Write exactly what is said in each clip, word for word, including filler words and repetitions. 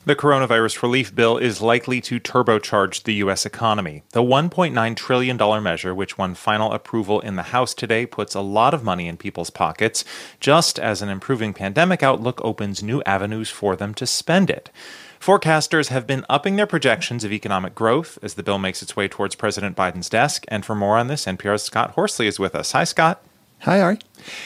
The coronavirus relief bill is likely to turbocharge the U S economy. The one point nine trillion dollars measure, which won final approval in the House today, puts a lot of money in people's pockets, just as an improving pandemic outlook opens new avenues for them to spend it. Forecasters have been upping their projections of economic growth as the bill makes its way towards President Biden's desk. And for more on this, N P R's Scott Horsley is with us. Hi, Scott. Hi, Ari.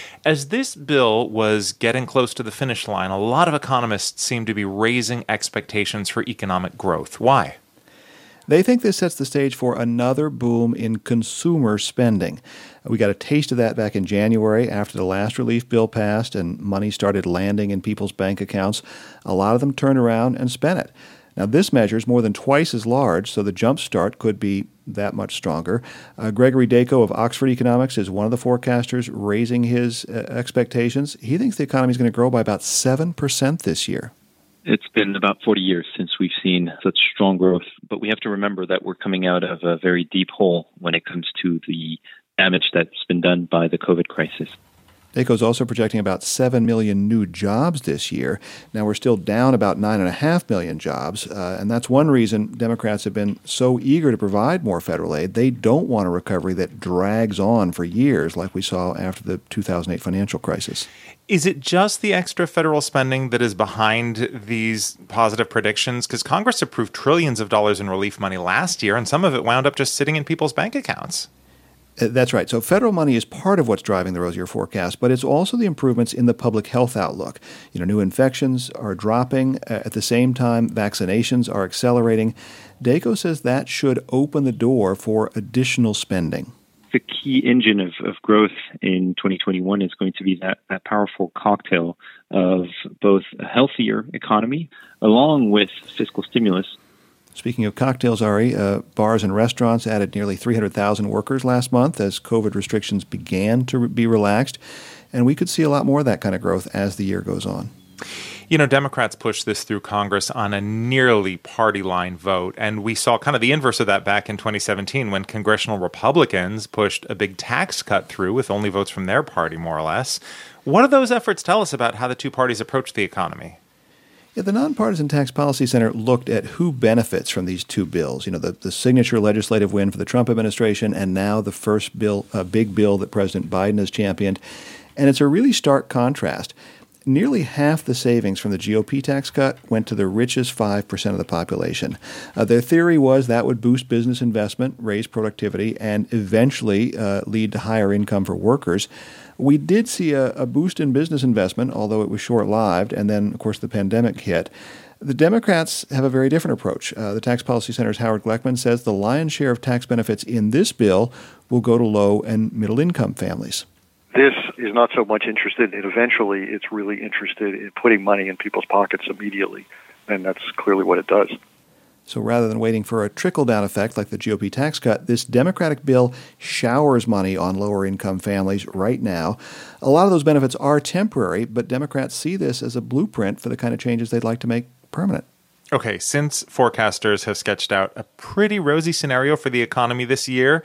As this bill was getting close to the finish line, a lot of economists seem to be raising expectations for economic growth. Why? They think this sets the stage for another boom in consumer spending. We got a taste of that back in January after the last relief bill passed and money started landing in people's bank accounts. A lot of them turned around and spent it. Now, this measure is more than twice as large, so the jump start could be that much stronger. Uh, Gregory Dacko of Oxford Economics is one of the forecasters raising his uh, expectations. He thinks the economy is going to grow by about seven percent this year. It's been about forty years since we've seen such strong growth, but we have to remember that we're coming out of a very deep hole when it comes to the damage that's been done by the COVID crisis. Dacko is also projecting about seven million new jobs this year. Now, we're still down about nine point five million jobs, uh, and that's one reason Democrats have been so eager to provide more federal aid. They don't want a recovery that drags on for years like we saw after the two thousand eight financial crisis. Is it just the extra federal spending that is behind these positive predictions? Because Congress approved trillions of dollars in relief money last year, and some of it wound up just sitting in people's bank accounts. That's right. So federal money is part of what's driving the rosier forecast, but it's also the improvements in the public health outlook. You know, new infections are dropping. At the same time, vaccinations are accelerating. Dacko says that should open the door for additional spending. The key engine of, of growth in twenty twenty-one is going to be that, that powerful cocktail of both a healthier economy along with fiscal stimulus. Speaking of cocktails, Ari, uh, bars and restaurants added nearly three hundred thousand workers last month as COVID restrictions began to re- be relaxed. And we could see a lot more of that kind of growth as the year goes on. You know, Democrats pushed this through Congress on a nearly party line vote. And we saw kind of the inverse of that back in twenty seventeen when congressional Republicans pushed a big tax cut through with only votes from their party, more or less. What do those efforts tell us about how the two parties approach the economy? Yeah, the Nonpartisan Tax Policy Center looked at who benefits from these two bills. You know, the, the signature legislative win for the Trump administration and now the first bill, uh, big bill that President Biden has championed. And it's a really stark contrast. Nearly half the savings from the G O P tax cut went to the richest five percent of the population. Uh, their theory was that would boost business investment, raise productivity, and eventually uh, lead to higher income for workers. We did see a, a boost in business investment, although it was short-lived, and then, of course, the pandemic hit. The Democrats have a very different approach. Uh, the Tax Policy Center's Howard Gleckman says the lion's share of tax benefits in this bill will go to low- and middle-income families. This is not so much interested in eventually, it's really interested in putting money in people's pockets immediately, and that's clearly what it does. So rather than waiting for a trickle-down effect like the G O P tax cut, this Democratic bill showers money on lower-income families right now. A lot of those benefits are temporary, but Democrats see this as a blueprint for the kind of changes they'd like to make permanent. Okay, since forecasters have sketched out a pretty rosy scenario for the economy this year,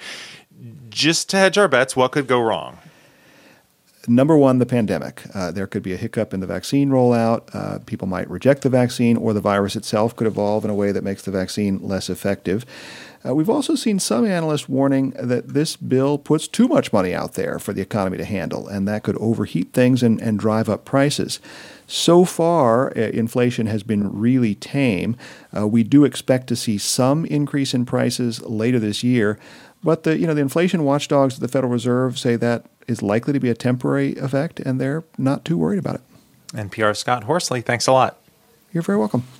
just to hedge our bets, what could go wrong? Number one, the pandemic. Uh, there could be a hiccup in the vaccine rollout. Uh, people might reject the vaccine, or the virus itself could evolve in a way that makes the vaccine less effective. Uh, we've also seen some analysts warning that this bill puts too much money out there for the economy to handle, and that could overheat things and, and drive up prices. So far, uh, inflation has been really tame. Uh, we do expect to see some increase in prices later this year, but the you know the inflation watchdogs at the Federal Reserve say that is likely to be a temporary effect, and they're not too worried about it. N P R's Scott Horsley, thanks a lot. You're very welcome.